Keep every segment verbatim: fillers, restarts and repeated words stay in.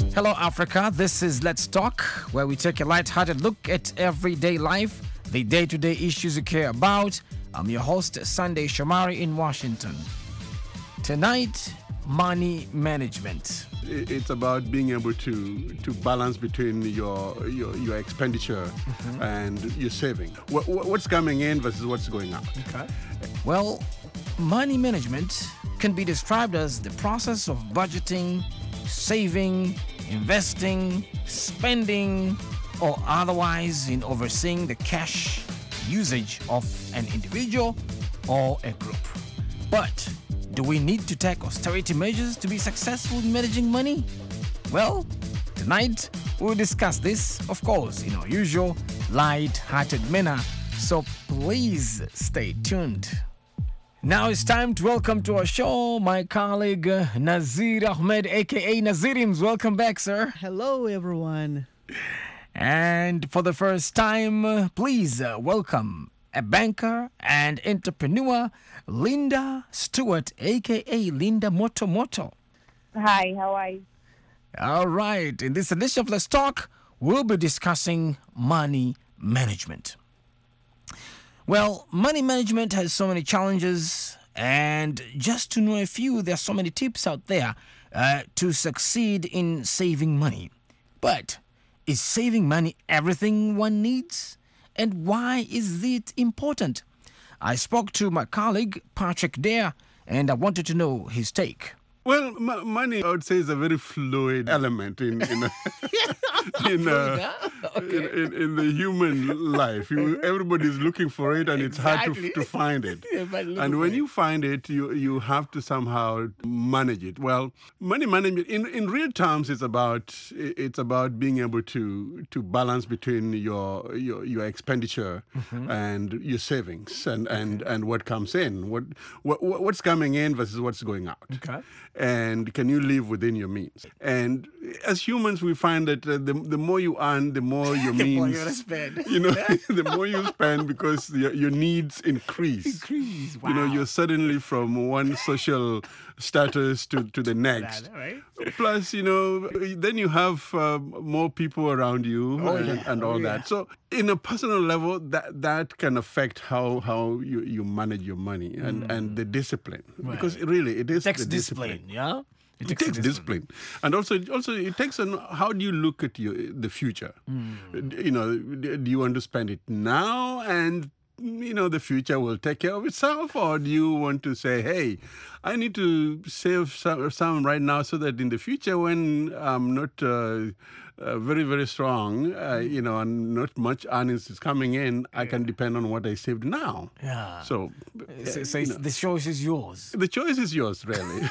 Hello, Africa. This is Let's Talk, where we take a light-hearted look at everyday life, the day-to-day issues you care about. I'm your host, Sunday Shomari in Washington. Tonight, money management. It's about being able to to balance between your your, your expenditure mm-hmm. and your saving. What, what's coming in versus what's going out. Okay. Well, money management can be described as the process of budgeting, saving, investing, spending, or otherwise in overseeing the cash usage of an individual or a group. But do we need to take austerity measures to be successful in managing money? Well, tonight we'll discuss this, of course, in our usual light-hearted manner. So please stay tuned. Now it's time to welcome to our show my colleague uh, Nazir Ahmed, aka Nazirims. Welcome back, sir. Hello, everyone. And for the first time, uh, please uh, welcome a banker and entrepreneur, Linda Stewart, aka Linda Moto Moto. Hi, how are you? All right. In this edition of Let's Talk, we'll be discussing money management. Well, money management has so many challenges, and just to know a few, there are so many tips out there uh, to succeed in saving money. But is saving money everything one needs? And why is it important? I spoke to my colleague, Patrick Dare, and I wanted to know his take. Well, m- money, I would say, is a very fluid element in in, a, in, uh, okay. in, in in the human life. You, everybody's looking for it, and Exactly. it's hard to to find it. Yeah, but look And for when it. you find it, you you have to somehow manage it. Well, money management in, in real terms is about it's about being able to to balance between your your, your expenditure mm-hmm. and your savings and, and, and what comes in. What, what what's coming in versus what's going out. Okay. And can you live within your means? And as humans, we find that uh, the the more you earn, the more your The means, more you're gonna spend. you know, the more you spend because your, your needs increase. Increase, You know, wow. you're suddenly from one social status to, to the next. That, right? Plus, you know, then you have uh, more people around you Oh, and, yeah. and all Oh, yeah. that. So, in a personal level, that that can affect how how you, you manage your money and, and the discipline. Because really, it is It takes the discipline, yeah? It takes discipline. And also, also it takes on how do you look at your, the future? Mm. You know, do you want to spend it now and, you know, the future will take care of itself? Or do you want to say, hey, I need to save some, some right now so that in the future when I'm not uh, uh, very, very strong, uh, you know, and not much earnings is coming in, I can depend on what I saved now. Yeah. So, So, uh, so you it's- know, the choice is yours. the choice is yours, really.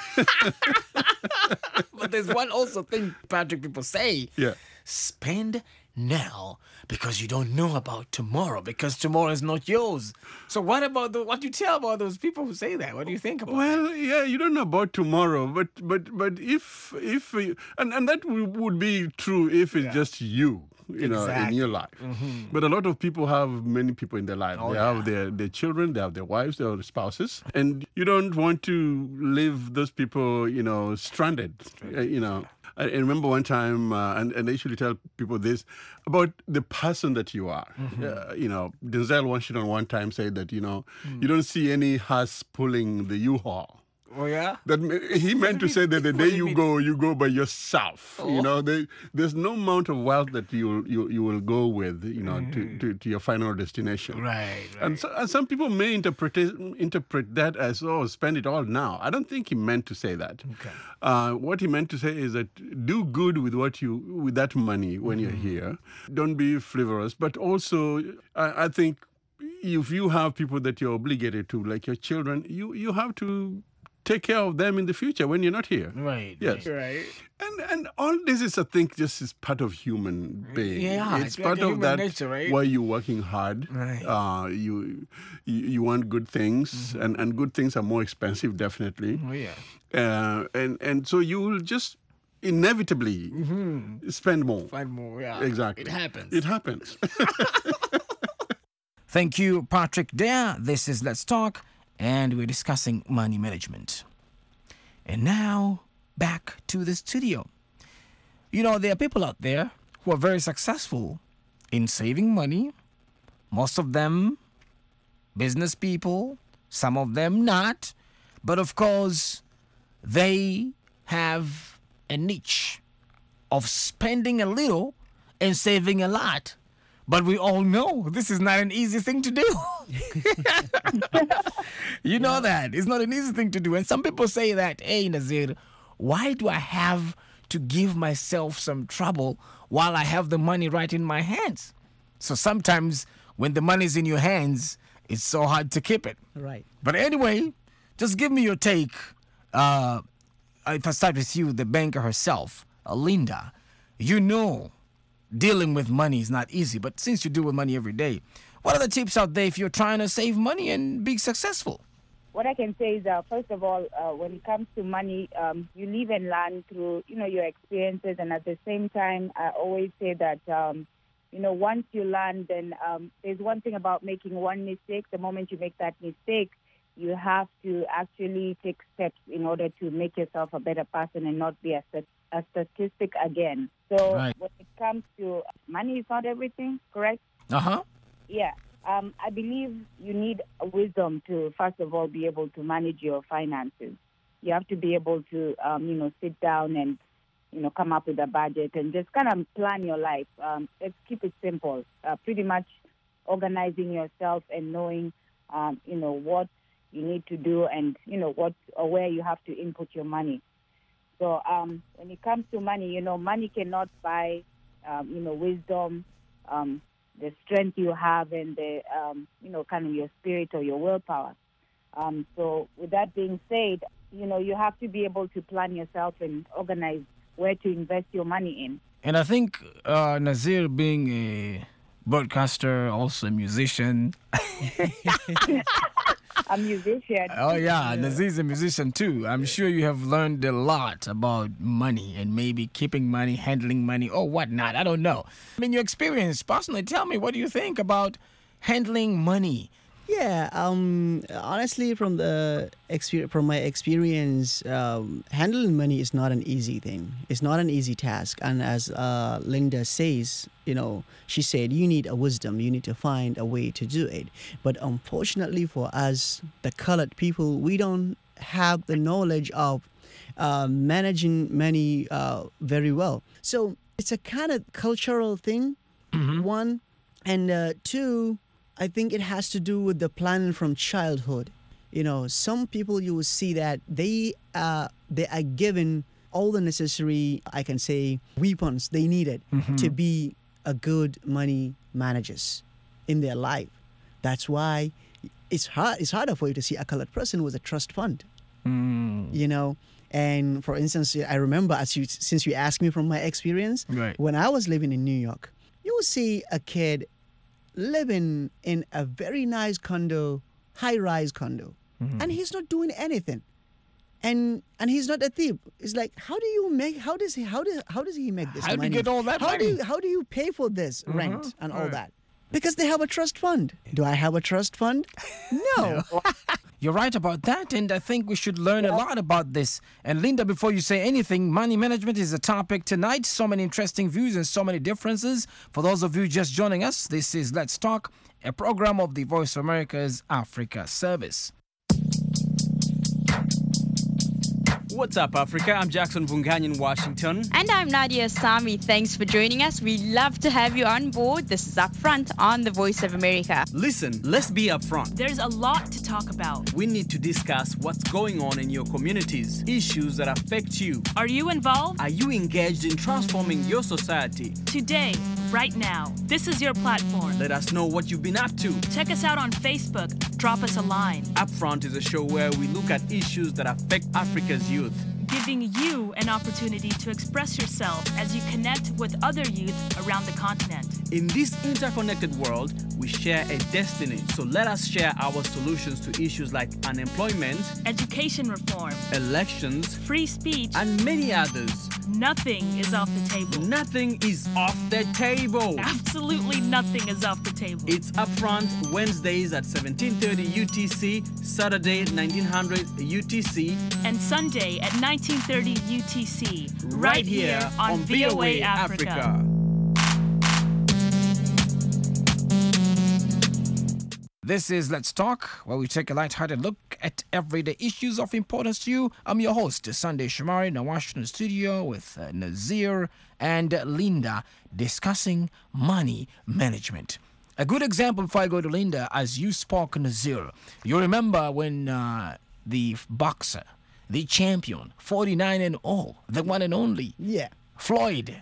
But there's one also thing, Patrick, people say. Yeah. Spend now because you don't know about tomorrow, because tomorrow is not yours. So what about the, what do you tell about those people who say that? What do you think about Well, yeah, you don't know about tomorrow, but but but if if you- and and that w- would be true if it's just you, you know, in Exactly. your life. But a lot of people have many people in their life. Oh, they yeah. have their their children, they have their wives, they have their spouses, and you don't want to leave those people, you know, stranded. Uh, you know. I I remember one time, uh, and, and I usually tell people this, about the person that you are. Uh, you know, Denzel Washington one time said that, you know, you don't see any hearse pulling the U-Haul. Oh, yeah? That me- he meant to say that the What day do you you mean? go, you go by yourself. Oh. You know, they, there's no amount of wealth that you you you will go with, you know, to, to, to your final destination. Right, right. And, so, and some people may interpret it, interpret that as, oh, spend it all now. I don't think he meant to say that. Okay. Uh, what he meant to say is that do good with what you with that money when you're Mm-hmm. here. Don't be frivolous, but also I, I think if you have people that you're obligated to, like your children, you you have to take care of them in the future when you're not here. Right. Yes. Right. And and all this is, I think, just is part of human being. Yeah, it's it's like part a of human that nature, right? why you're working hard. Right. Uh, you, you you want good things, Mm-hmm. and, and good things are more expensive, definitely. Oh, yeah. Uh, and and so you will just inevitably spend more. Find more, yeah. Exactly. It happens. It happens. Thank you, Patrick Dare. This is Let's Talk, and we're discussing money management. And now, back to the studio. You know, there are people out there who are very successful in saving money. Most of them business people, some of them not. But of course, they have a niche of spending a little and saving a lot. But we all know this is not an easy thing to do. You know that. It's not an easy thing to do. And some people say that, hey, Nazir, why do I have to give myself some trouble while I have the money right in my hands? So sometimes when the money's in your hands, it's so hard to keep it. Right. But anyway, just give me your take. Uh, if I start with you, the banker herself, uh, Linda, you know dealing with money is not easy, but since you deal with money every day, what are the tips out there if you're trying to save money and be successful? What I can say is, uh, first of all, uh, when it comes to money, um, you live and learn through, you know, your experiences. And at the same time, I always say that, um, you know, once you learn, then um, there's one thing about making one mistake. The moment you make that mistake, you have to actually take steps in order to make yourself a better person and not be a, a statistic again. So Right. when it comes to money, is not everything, correct? Uh-huh. Yeah. Um, I believe you need wisdom to, first of all, be able to manage your finances. You have to be able to, um, you know, sit down and, you know, come up with a budget and just kind of plan your life. Um, let's keep it simple. Uh, pretty much organizing yourself and knowing, um, you know, what you need to do and, you know, what or where you have to input your money. So um, when it comes to money, you know, money cannot buy, um, you know, wisdom, um, the strength you have and the, um, you know, kind of your spirit or your willpower. Um, so with that being said, you know, you have to be able to plan yourself and organize where to invest your money in. And I think uh, Nazir being a broadcaster, also a musician. A musician. Oh, yeah, Nazir's a musician too. I'm sure you have learned a lot about money and maybe keeping money, handling money, or whatnot. I don't know. I mean, your experience, personally, tell me, what do you think about handling money? Yeah, um, honestly, from the experience, from my experience, um, handling money is not an easy thing. It's not an easy task. And as uh, Linda says, you know, she said, you need a wisdom. You need to find a way to do it. But unfortunately for us, the colored people, we don't have the knowledge of uh, managing money uh, very well. So it's a kind of cultural thing, Mm-hmm. one. And uh, two, I think it has to do with the planning from childhood. You know, some people you will see that they uh, they are given all the necessary, I can say, weapons they needed Mm-hmm. to be a good money managers in their life. That's why it's hard. It's harder for you to see a colored person with a trust fund. Mm, You know, and for instance, I remember as you since you asked me from my experience, Right. when I was living in New York, you will see a kid living in a very nice condo, high-rise condo, Mm-hmm. and he's not doing anything, and and he's not a thief. It's like, how do you make? How does he? How does how does he make this How do money? you get all that how money? Do you, how do you pay for this rent and all right. that? Because they have a trust fund. Do I have a trust fund? No. You're right about that, and I think we should learn a lot about this. And Linda, before you say anything, money management is a topic tonight. So many interesting views and so many differences. For those of you just joining us, this is Let's Talk, a program of the Voice of America's Africa Service. What's up, Africa? I'm Jackson Vunganyi in Washington. And I'm Nadia Sami. Thanks for joining us. We love to have you on board. This is Upfront on the Voice of America. Listen, let's be upfront. There's a lot to talk about. We need to discuss what's going on in your communities, issues that affect you. Are you involved? Are you engaged in transforming your society? Today, right now, this is your platform. Let us know what you've been up to. Check us out on Facebook. Drop us a line. Upfront is a show where we look at issues that affect Africa's youth, Giving you an opportunity to express yourself as you connect with other youth around the continent. In this interconnected world, we share a destiny. So let us share our solutions to issues like unemployment, Education reform, elections, free speech, and many others. nothing is off the table. Nothing is off the table. Absolutely nothing is off the table. It's Upfront Wednesdays at seventeen thirty U T C, Saturday nineteen hundred U T C, And Sunday at nineteen thirty U T C, right here on V O A Africa. This is Let's Talk, where we take a light-hearted look at everyday issues of importance to you. I'm your host, Sunday Shomari, in the Washington studio with uh, Nazir and Linda discussing money management. A good example before I go to Linda, as you spoke, Nazir, you remember when uh, the boxer, the champion, forty-nine and oh, the one and only, Yeah. Floyd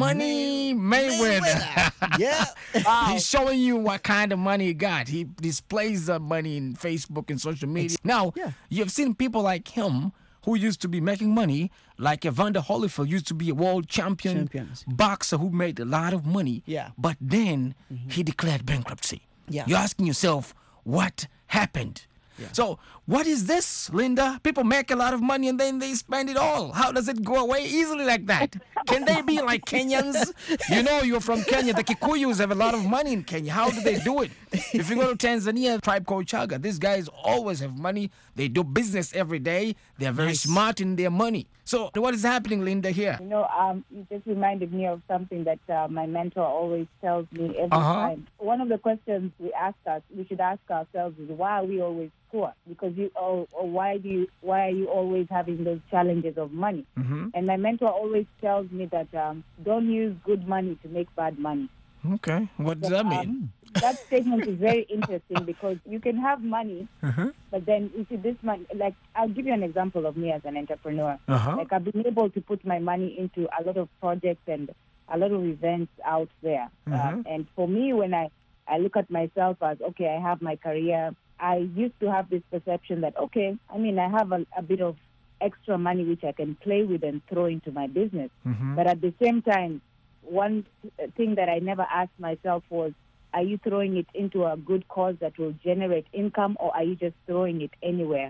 Money Mayweather. Yeah. He's showing you what kind of money he got. He displays the money in Facebook and social media. Now, Yeah. you've seen people like him who used to be making money, like Evander Holyfield used to be a world champion Champions. boxer who made a lot of money. Yeah. But then he declared bankruptcy. Yeah. You're asking yourself, what happened? So, what is this, Linda? People make a lot of money and then they spend it all. How does it go away easily like that? Can they be like Kenyans? You know, you're from Kenya. The Kikuyus have a lot of money in Kenya. How do they do it? If you go to Tanzania, a tribe called Chaga, these guys always have money. They do business every day. They're very smart in their money. So, what is happening, Linda, here? You know, um, you just reminded me of something that uh, my mentor always tells me every Uh-huh. time. One of the questions we ask us, we should ask ourselves is, why are we always poor? Because you, or, or why do you, why are you always having those challenges of money? Mm-hmm. And my mentor always tells me that um, don't use good money to make bad money. Okay. What does that mean? Um, that statement is very interesting because you can have money, Uh-huh. but then you see this money, like, I'll give you an example of me as an entrepreneur. Uh-huh. Like, I've been able to put my money into a lot of projects and a lot of events out there. Mhm. Uh, and for me, when I, I look at myself as, okay, I have my career, I used to have this perception that, okay, I mean, I have a, a bit of extra money which I can play with and throw into my business. Mhm. But at the same time, one thing that I never asked myself was, are you throwing it into a good cause that will generate income, or are you just throwing it anywhere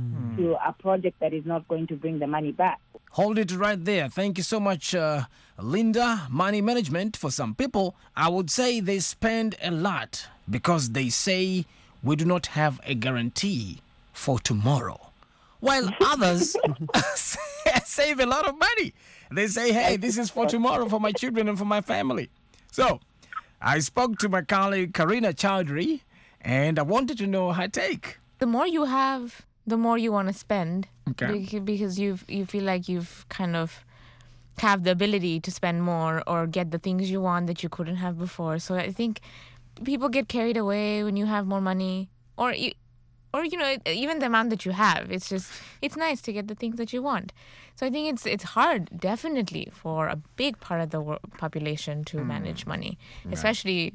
to a project that is not going to bring the money back? Hold it right there. Thank you so much, uh, Linda. Money management, for some people, I would say they spend a lot because they say we do not have a guarantee for tomorrow. While others save a lot of money. They say, hey, this is for tomorrow, for my children and for my family. So I spoke to my colleague, Karina Chowdhury, and I wanted to know her take. The more you have, the more you want to spend. Okay. Bec- Because you you feel like you've kind of have the ability to spend more or get the things you want that you couldn't have before. So I think people get carried away when you have more money, or you, or you know, even the amount that you have. It's just it's nice to get the things that you want. So I think it's it's hard, definitely, for a big part of the wor- population to manage money, especially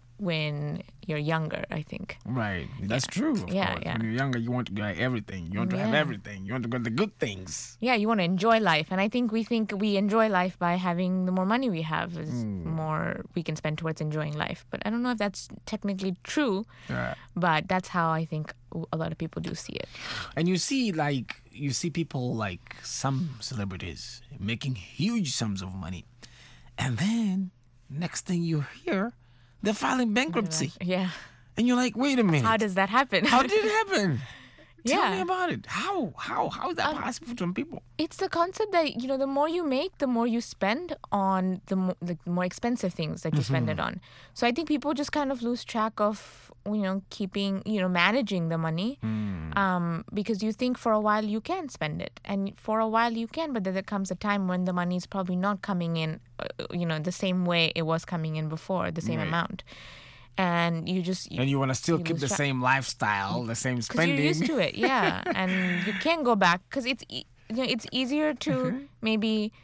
when you're younger, I think. Right. That's true. Of Yeah, course. yeah. When you're younger, you want to get everything. You want to have Yeah. everything. You want to get the good things. Yeah, you want to enjoy life. And I think we think we enjoy life by having the more money we have, is more we can spend towards enjoying life. But I don't know if that's technically true, Yeah. but that's how I think a lot of people do see it. And you see, like, you see people like some celebrities making huge sums of money. And then, next thing you hear, they're filing bankruptcy. Yeah. And you're like, wait a minute. How does that happen? How did it happen? Tell Yeah. me about it. How? How? How is that possible for some people? It's the concept that, you know, the more you make, the more you spend on the, mo- the more expensive things that you spend it on. So I think people just kind of lose track of, you know, keeping, you know, managing the money um, because you think for a while you can spend it. And for a while you can, but then there comes a time when the money is probably not coming in, uh, you know, the same way it was coming in before, the same Right. amount. And you just... And you want to still you keep lose the track. same lifestyle, the same Because spending. you're used to it, yeah, and you can go back because it's e- you know it's easier to Mm-hmm. maybe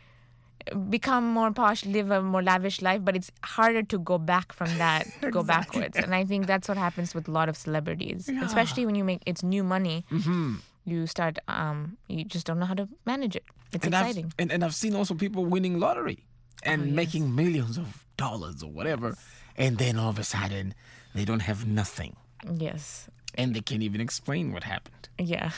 become more posh, live a more lavish life, but it's harder to go back from that, go backwards. And I think that's what happens with a lot of celebrities, especially when you make it's new money. Mm-hmm. You start, um, you just don't know how to manage it. It's and exciting. I've, and, and I've seen also people winning lottery and Oh, yes. making millions of dollars or whatever. And then all of a sudden, they don't have nothing. Yes. And they can't even explain what happened. Yeah.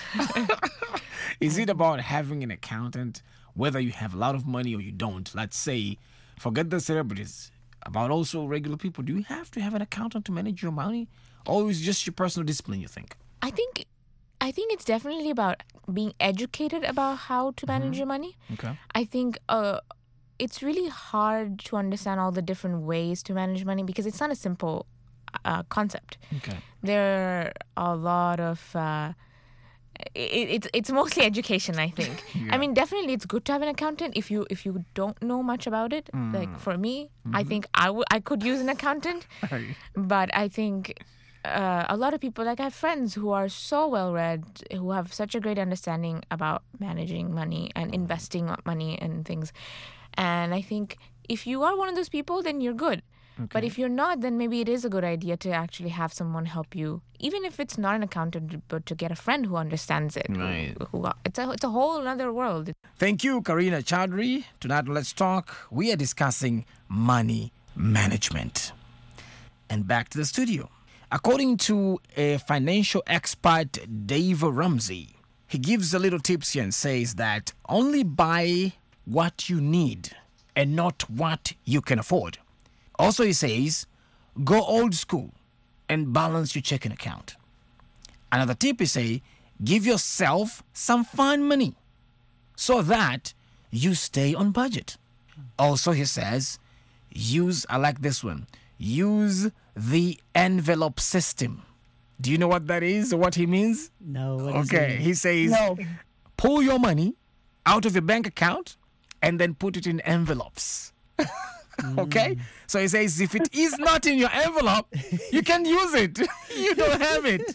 Is it about having an accountant, whether you have a lot of money or you don't? Let's say, forget the celebrities, about also regular people. Do you have to have an accountant to manage your money? Or is it just your personal discipline, you think? I think I think it's definitely about being educated about how to manage your money. Okay. I think uh, it's really hard to understand all the different ways to manage money because it's not a simple uh, concept. Okay. There are a lot of... Uh, it, it's it's mostly education, I think. Yeah. I mean, definitely it's good to have an accountant if you if you don't know much about it. Mm. Like for me, Mm-hmm. I think I, w- I could use an accountant. But I think uh, a lot of people, like I have friends who are so well read, who have such a great understanding about managing money and investing money and things. And I think if you are one of those people, then you're good. But if you're not, then maybe it is a good idea to actually have someone help you, even if it's not an accountant, but to get a friend who understands it. Right. Who, who, it's a it's a whole other world. Thank you, Karina Chaudhry. Tonight, Let's Talk. We are discussing money management. And back to the studio. According to a financial expert, Dave Ramsey, he gives a little tips here and says that only buy what you need and not what you can afford. Also, he says, go old school and balance your checking account. Another tip is say, give yourself some fun money so that you stay on budget. Also, he says, use, I like this one, use the envelope system. Do you know what that is or what he means? No. What is Okay, it? he says, No. pull your money out of your bank account and then put it in envelopes. Okay? So he says, if it is not in your envelope, you can use it. You don't have it.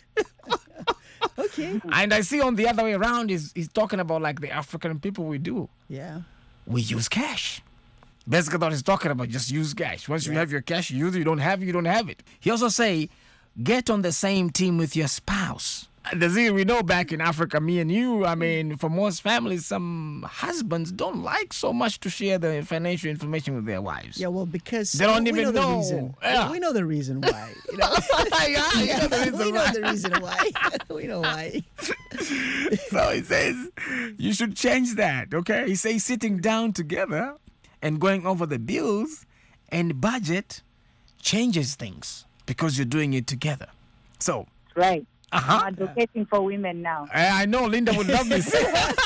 Okay. And I see on the other way around, he's, he's talking about like the African people we do. Yeah. We use cash. Basically, what he's talking about, just use cash. Once you have your cash, you use it. You don't have it, you don't have it. He also say, get on the same team with your spouse. And the thing we know back in Africa, me and you, I mean, for most families, some husbands don't like so much to share the financial information with their wives. Yeah, well, because They don't we even know the know. reason. Yeah. We know the reason why. You know? yeah, you know the reason we know why. the reason why. we know why. So he says, you should change that, okay? He says sitting down together and going over the bills and budget changes things because you're doing it together. So, Right. uh-huh. I'm advocating for women now. I I know Linda would love this.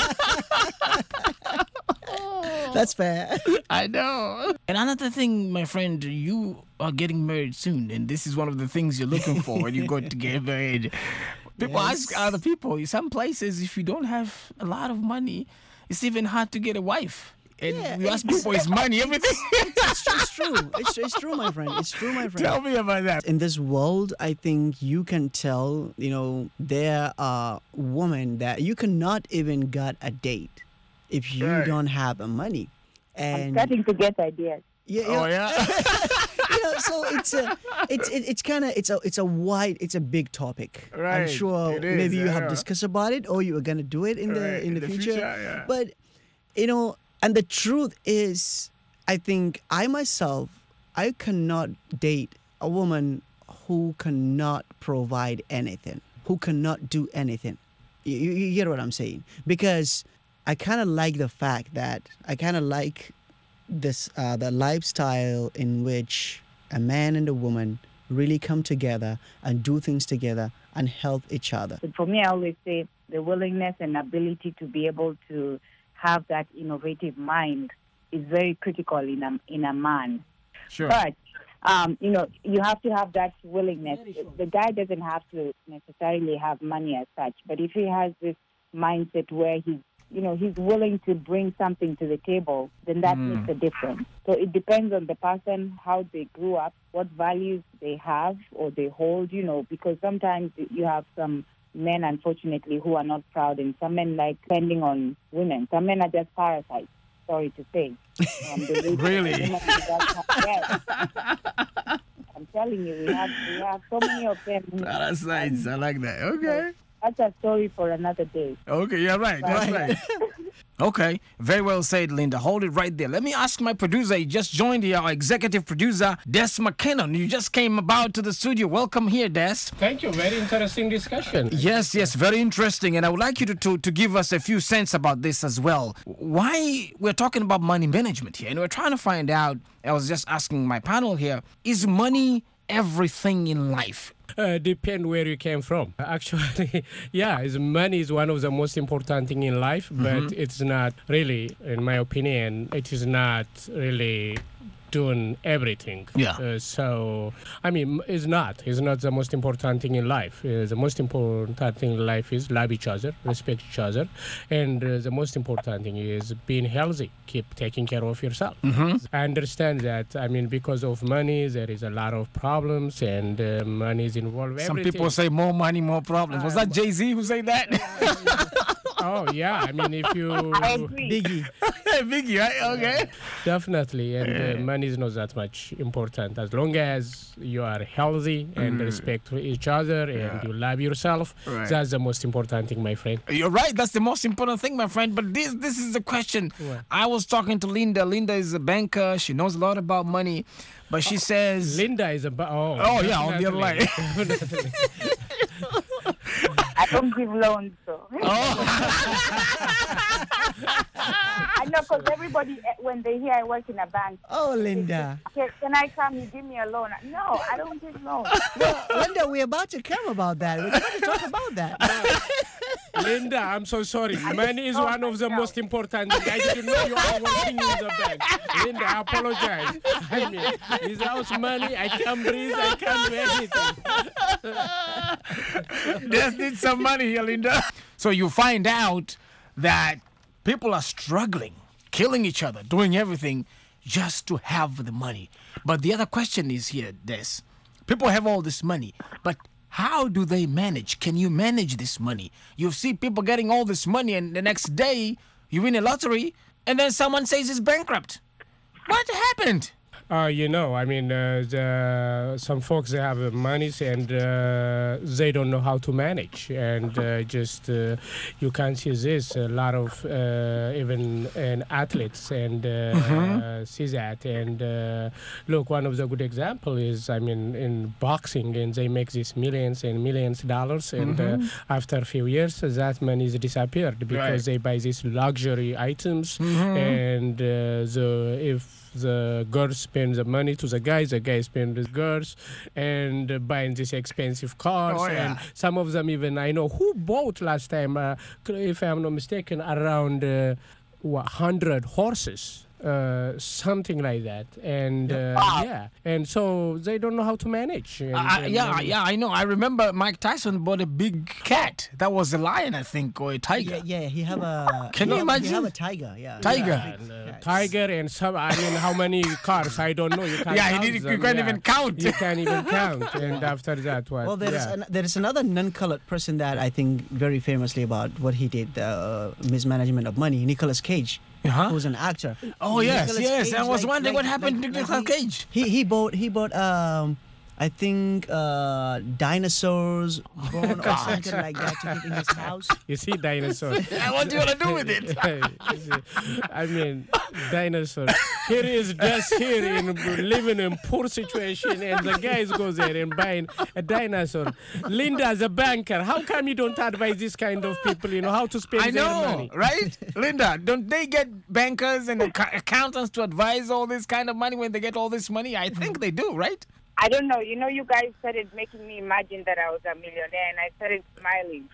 That's fair. I know. And another thing, my friend, you are getting married soon, and this is one of the things you're looking for when you go to get married. People Yes. ask other people, in some places, if you don't have a lot of money, it's even hard to get a wife. And Yeah, you ask it's- people, is money everything? It's, it's true. It's, it's true, my friend. It's true, my friend. Tell me about that. In this world, I think you can tell, you know, there are women that you cannot even get a date if you Right. don't have a money. I'm And starting to get ideas. yeah, Oh, yeah. yeah? you know, so it's a, it's it, it's kind of it's a it's a wide it's a big topic. I'm Right, sure it is, maybe you have yeah. discussed about it or you are gonna do it in the Right, in the, future. yeah. But you know, and the truth is, I think I myself I cannot date a woman who cannot provide anything, who cannot do anything. You, you, you get what I'm saying? Because I kind of like the fact that I kind of like this uh, the lifestyle in which a man and a woman really come together and do things together and help each other. But for me, I always say the willingness and ability to be able to have that innovative mind is very critical in a, in a man. Sure. But, um, you know, you have to have that willingness. The guy doesn't have to necessarily have money as such, but if he has this mindset where he's, you know, he's willing to bring something to the table, then that Mm. makes a difference. So it depends on the person, how they grew up, what values they have or they hold, you know, because sometimes you have some men, unfortunately, who are not proud, and some men like spending on women. Some men are just parasites, sorry to say. Um, the way- Really? the women who don't have- yes. I'm telling you, we have we have so many of them. Parasites, I like that. Okay. That's a story for another day. Okay, yeah, right. That's right. Okay, very well said, Linda. Hold it right there. Let me ask my producer. He just joined here, our executive producer, Des McKinnon. You just came about to the studio. Welcome here, Des. Thank you. Very interesting discussion. Yes, yes, very interesting. And I would like you to, to, to give us a few cents about this as well. Why we're talking about money management here, and we're trying to find out, I was just asking my panel here, is money everything in life? Uh, depend where you came from. Actually, yeah, is money is one of the most important thing in life, but Mhm. it's not really, in my opinion, it is not really doing everything. Yeah. Uh, so, I mean, it's not. It's not the most important thing in life. Uh, the most important thing in life is love each other, respect each other, and uh, the most important thing is being healthy. Keep taking care of yourself. Mhm. I understand that. I mean, because of money, there is a lot of problems, and uh, money is involved. Some everything. people say more money, more problems. Was that Jay-Z who said that? Oh yeah, I mean, if you I agree. Biggie. Biggie, right? Okay. definitely, and uh, money is not that much important as long as you are healthy and respect each other and you love yourself. Right. That's the most important thing, my friend. You're right. That's the most important thing, my friend. But this this is the question. What? I was talking to Linda. Linda is a banker. She knows a lot about money. But she says... Linda is about. Oh, Oh, yeah, on the other line. definitely. I don't give loans, so. Oh. I know, because everybody, eh, when they hear I work in a bank, Oh, Linda. can, can I come? You give me a loan? No, I don't give loans. Well, Linda, we're about to come about that. We're going to talk about that. Linda, I'm so sorry. Money is one of the most important things. I didn't know you are working in the bank. Linda, I apologize. I mean, without money, I can't breathe, I can't do anything. Just need some money here, Linda. So you find out that people are struggling, killing each other, doing everything just to have the money. But the other question is here, Des. People have all this money, but how do they manage? Can you manage this money? You see people getting all this money, and the next day you win a lottery, and then someone says it's bankrupt. What happened? Uh, you know, I mean, uh, the, some folks, they have uh, monies and uh, they don't know how to manage. And uh, just, uh, you can see this, a lot of uh, even in athletes and uh, uh, see that. And uh, look, one of the good example is, I mean, in boxing, and they make these millions and millions of dollars. And uh, after a few years, that money is disappeared because Right. they buy these luxury items. And uh, the if the girls spend the money to the guys, the guys spend the girls, and uh, buying these expensive cars. Oh, yeah. And some of them even, I know who bought last time, uh, if I'm not mistaken, around uh, what, one hundred horses. Uh, something like that, and uh, yeah, and so they don't know how to manage. And, Uh, and, yeah, um, yeah, I know. I remember Mike Tyson bought a big cat. That was a lion, I think, or a tiger. Yeah, yeah, he have a. Can he you have- imagine? He have a tiger, yeah. Tiger. and, uh, tiger and some. I mean, how many cars? I don't know. You can't. Yeah, he count didn't- you them, can't yeah. even count. You can't even count. And after that, what? Well, there is yeah. an, there is another non-colored person that I think very famously about what he did, uh, mismanagement of money. Nicolas Cage, Uh-huh. who's an actor. Oh, yes, Nicolas yes. Cage, I was like- wondering like- what happened like- to like Nicolas he- Cage. He he bought he bought um I think uh dinosaurs born or something like that to keep in his house. You see dinosaur. What do you want to do with it? You see, I mean, dinosaur. Here he is just here in living in poor situation, and the guys go there and buying a dinosaur. Linda's a banker. How come you don't advise this kind of people, you know, how to spend I their know, money? right? Linda, don't they get bankers and acc- accountants to advise all this kind of money when they get all this money? I think they do, right? I don't know. You know, you guys started making me imagine that I was a millionaire, and I started smiling.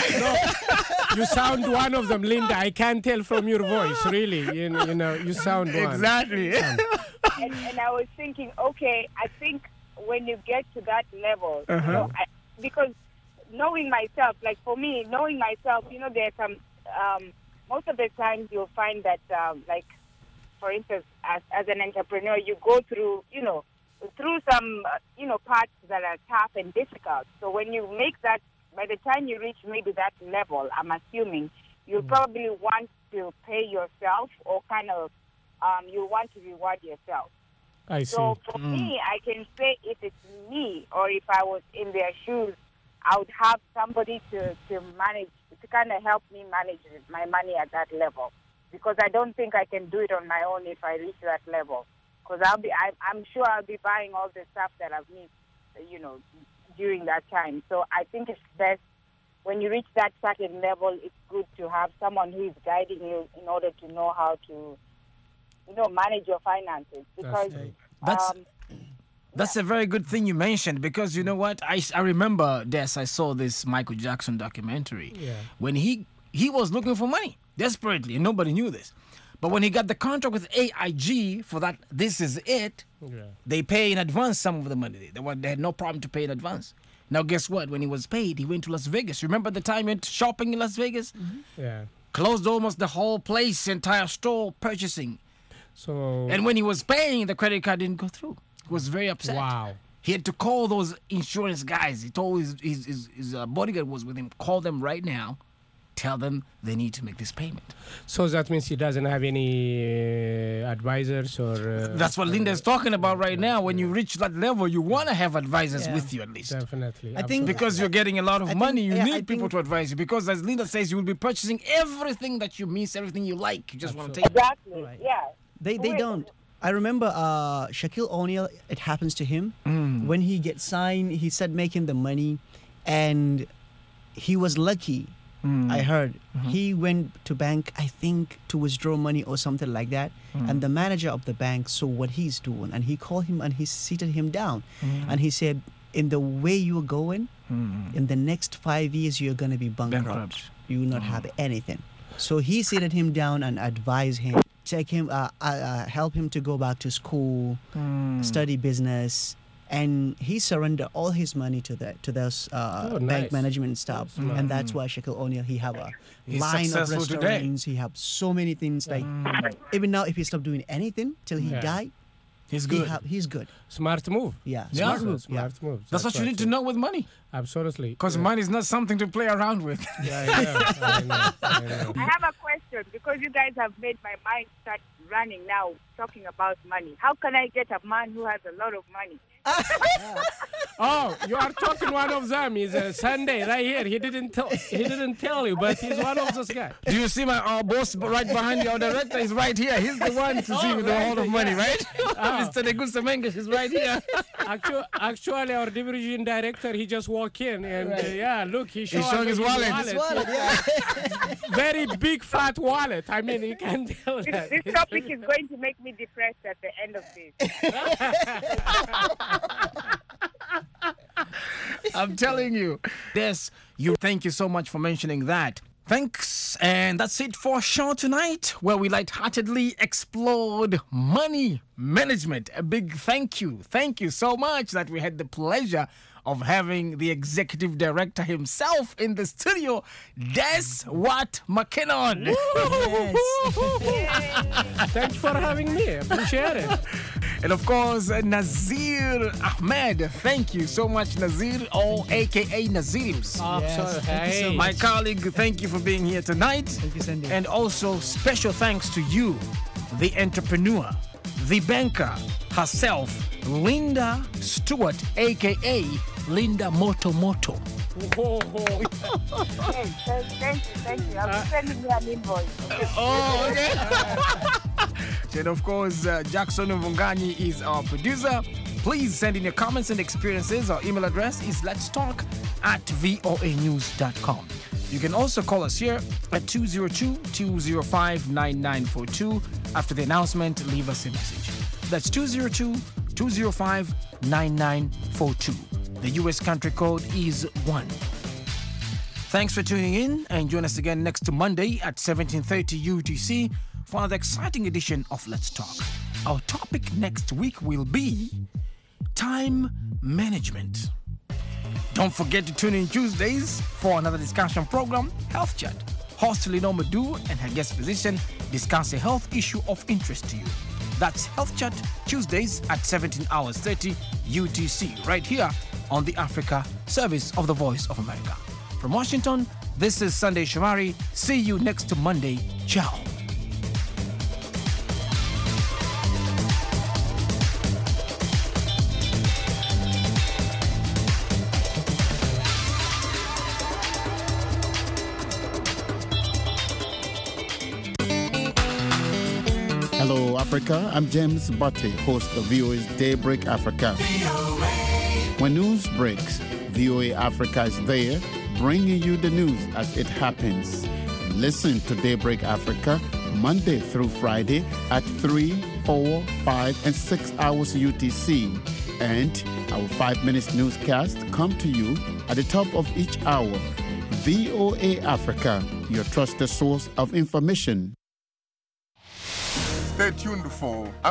You sound one of them, Linda. I can tell from your voice, really. You know, you, know, you sound one. Exactly. and, and I was thinking, okay, I think when you get to that level, you know, I, because knowing myself, like for me, knowing myself, you know, there's some, um, most of the times you'll find that, um, like, for instance, as, as an entrepreneur, you go through, you know, through some, uh, you know, parts that are tough and difficult. So when you make that, by the time you reach maybe that level, I'm assuming, you'll probably want to pay yourself or kind of, um, you want to reward yourself. I see. So for me, I can say if it's me or if I was in their shoes, I would have somebody to, to manage, to kind of help me manage my money at that level. Because I don't think I can do it on my own if I reach that level. Because I'll be, I, I'm sure I'll be buying all the stuff that I've need, you know, during that time. So I think it's best when you reach that certain level. It's good to have someone who is guiding you in order to know how to, you know, manage your finances. Because that's um, that's a very good thing you mentioned. Because you know what, I I remember Des, I saw this Michael Jackson documentary Yeah. when he he was looking for money desperately, and nobody knew this. But when he got the contract with A I G for that, This Is It, Yeah. they pay in advance some of the money. They, were, they had no problem to pay in advance. Now, guess what? When he was paid, he went to Las Vegas. Remember the time he went shopping in Las Vegas? Yeah. Closed almost the whole place, entire store, purchasing. So. And when he was paying, the credit card didn't go through. He was very upset. Wow. He had to call those insurance guys. He told his, his, his, his uh, bodyguard was with him, call them right now. Tell them they need to make this payment. So that means he doesn't have any uh, advisors or. Uh, That's what Linda is talking about right now. When you reach that level, you want to have advisors Yeah. with you at least. Definitely. I think- Because you're getting a lot of I think- money, you yeah, need I people think- to advise you. Because as Linda says, you will be purchasing everything that you miss, everything you like. You just want to take it. exactly, Right. yeah. They they Wait. don't. I remember uh, Shaquille O'Neal. It happens to him when he gets signed. He said making the money, and he was lucky. I heard he went to bank, I think, to withdraw money or something like that. And the manager of the bank saw what he's doing, and he called him and he seated him down, and he said, "In the way you're going, in the next five years, you're gonna be bankrupt. Bankrupt. You will not have anything." So he seated him down and advised him, take him, uh, uh, uh, help him to go back to school, study business, and he surrendered all his money to the to those uh, Oh, bank nice. management staff, and that's why Shaquille O'Neal he have a He's line of successful today. restaurants. He have so many things like even now if he stopped doing anything till he Yeah. died, He's he good. have, he's good. Smart move. Yeah, Yeah. smart move. Smart Yeah. move. That's what you need to know with money. Absolutely. Because Yeah. money is not something to play around with. Yeah, I know, I know, I know. I have a question because you guys have made my mind start running now talking about money. How can I get a man who has a lot of money? Oh, you are talking one of them. He's a Sunday right here. He didn't tell. He didn't tell you, but he's one of those guys. Do you see my our boss right behind you? Our director is right here. He's the one to see with the whole of money, right? Mister Negusa Menges is right here. Actually, actually, our division director, he just walked in and uh, yeah, look, he showed He's showing his wallet. His wallet, yeah. Very big fat wallet. I mean, you can tell This, that. this topic is going to make me depressed at the end of this. I'm telling you. Des, you thank you so much for mentioning that. Thanks. And that's it for our show tonight, where we lightheartedly explored money management. A big thank you. Thank you so much that we had the pleasure of having the executive director himself in the studio, Des Watt McKinnon. Thanks for having me. Appreciate it. And of course, uh, Nazir Ahmed. Thank you so much, Nazir, or A K A Nazirims. Absolutely. thank you so Hey. My colleague, thank you for being here tonight. Thank you, Sandy. And also special thanks to you, the entrepreneur, the banker herself, Linda Stewart, A K A Linda Moto Moto. Whoa, whoa. Hey, thank, thank you, thank you. I'll be sending you an invoice. Oh, okay. And of course, uh, Jackson Mvunganyi is our producer. Please send in your comments and experiences. Our email address is let's talk at voa news dot com. You can also call us here at two zero two, two zero five, nine nine four two. After the announcement, leave us a message. That's two zero two, two zero five, nine nine four two. The U S country code is one. Thanks for tuning in, and join us again next Monday at seventeen thirty U T C for another exciting edition of Let's Talk. Our topic next week will be time management. Don't forget to tune in Tuesdays for another discussion program, Health Chat. Host Lenore Madu and her guest physician discuss a health issue of interest to you. That's Health Chat Tuesdays at seventeen hours thirty U T C, right here on the Africa Service of the Voice of America. From Washington, this is Sunday Shamari. See you next Monday. Ciao. Africa. I'm James Butte, host of V O A's Daybreak Africa. When news breaks, V O A Africa is there, bringing you the news as it happens. Listen to Daybreak Africa Monday through Friday at three, four, five, and six hours U T C. And our five minutes newscast come to you at the top of each hour. V O A Africa, your trusted source of information. Stay tuned for